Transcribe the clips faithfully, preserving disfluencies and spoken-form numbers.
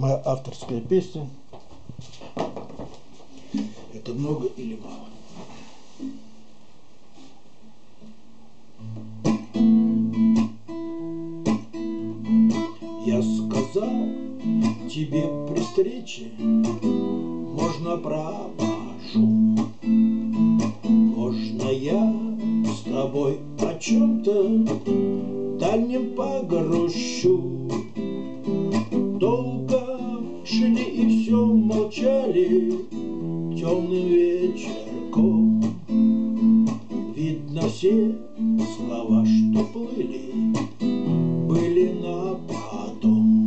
Моя авторская песня. Это много или мало? Я сказал тебе при встрече, можно пропашу, можно я с тобой о чем-то дальнем погрущу. Долго шли и все молчали темным вечерком. Видно, все слова, что плыли, были на потом.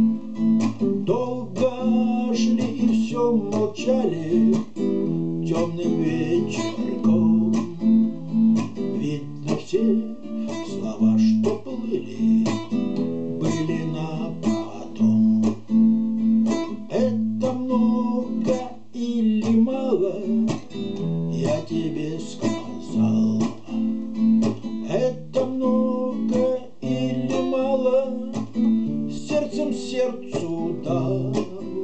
Долго шли и все молчали темным вечерком. Видно, все слова, что плыли, были на потом. Это много или мало, я тебе сказал. Это много или мало, сердцем сердцу дал.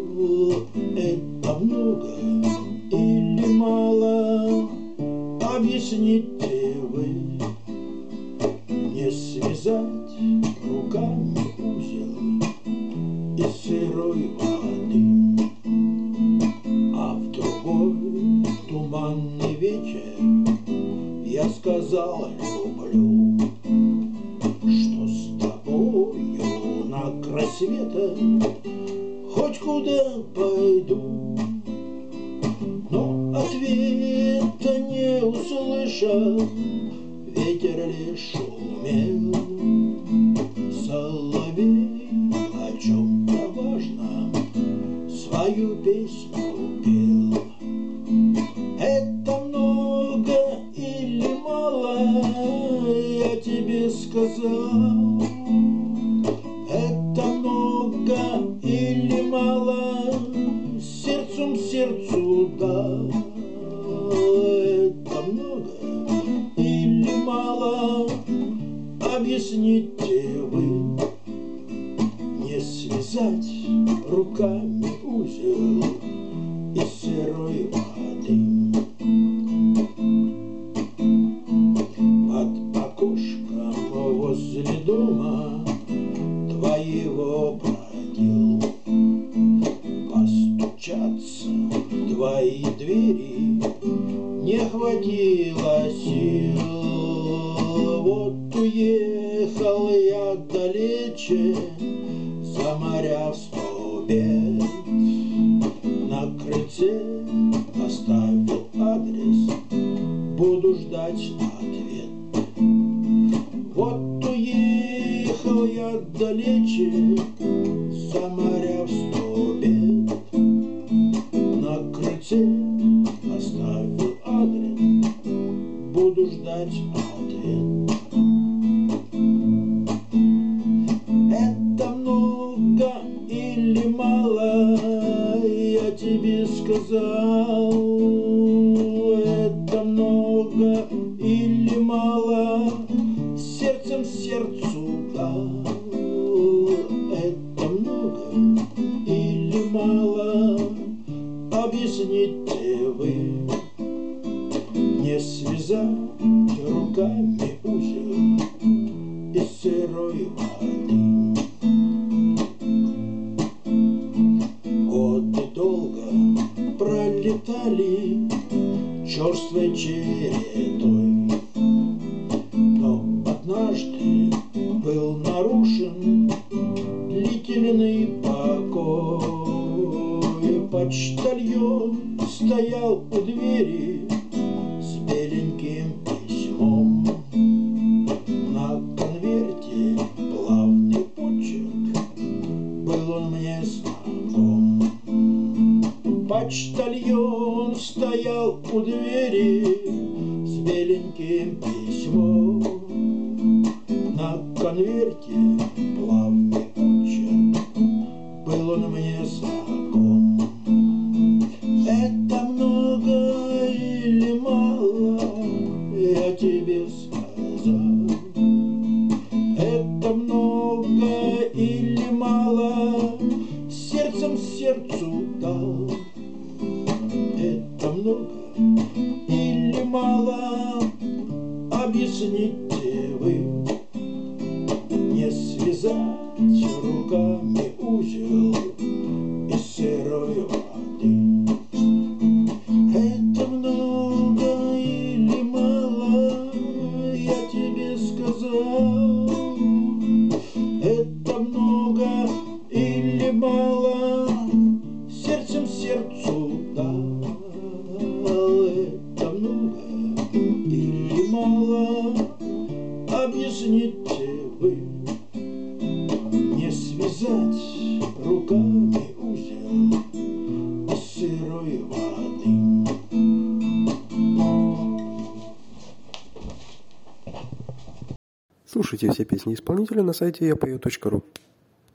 Это много или мало, объясните вы. Не связать руками узел из сырой воды, а в другой туманный вечер я сказал люблю, что с тобою на край света хоть куда пойду. Но ответа не услышал, ветер лишь шумел. Соловей о чем-то важном свою песню пел. Это много или мало, я тебе сказал. Это много или мало, сердцем сердцу дал. Это много или мало, объясните вы. Не связать руками узел из сырой воды. Под окошком возле дома твоего бродил. Постучаться в твои двери не хватило сил. Вот уехал я далече, за моря в сто бед. На крыльце оставил адрес, буду ждать ответ. Вот уехал я далече, за моря в сто бед. На крыльце оставил адрес, буду ждать ответ. Это много или мало, я тебе сказал. Это много или мало, сердцем сердцу дал. Это много или мало, объясните вы. Не связать руками узел из сырой воды. Годы долго пролетали черствой чередой, но однажды был нарушен длительный покой. Почтальон стоял у двери с беленьким письмом. На конверте плавный почерк, был он мне знаком. Почтальон стоял у двери с беленьким письмом. На конверте плавный почерк, был он мне знаком. Это много или мало, я тебе сказал. Это много или мало, сердце руками узел из сырой воды. Это много или мало, я тебе сказал. Это много или мало, сердцем сердцу дал. Это много или мало, объясните вы. Не связать руками узел из сырой воды. Слушайте все песни исполнителя на сайте я пою точка ру.